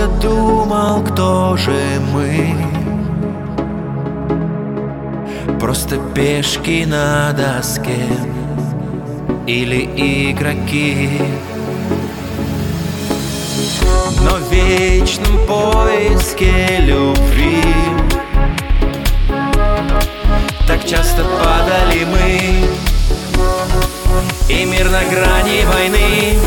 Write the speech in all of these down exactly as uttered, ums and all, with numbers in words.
просто думал, кто же мы. Просто пешки на доске или игроки, но в вечном поиске любви так часто падали мы, и мир на грани войны.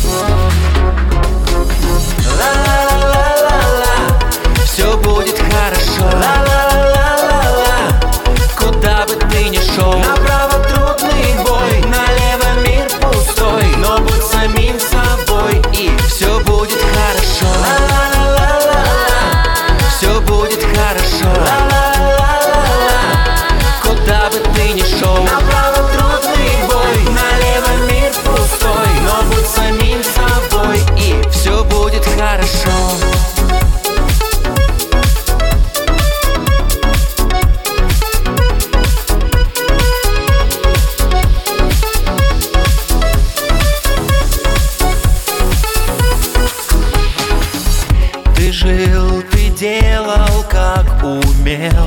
Ла-ла-ла-ла-ла, все будет хорошо. Ла-ла-ла-ла-ла, куда бы ты ни шел, направо трудный бой, налево мир пустой, но будь самим собой, и все будет хорошо. Ла-ла-ла-ла-ла, все будет хорошо. Ла-ла-ла-ла-ла, куда бы ты ни шел, направо трудный бой, налево мир пустой, но будь самим собой, и все будет хорошо. Ты жил, ты делал, как умел.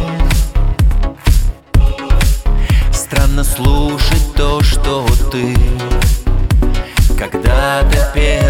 Странно слушать то, что ты когда-то пел.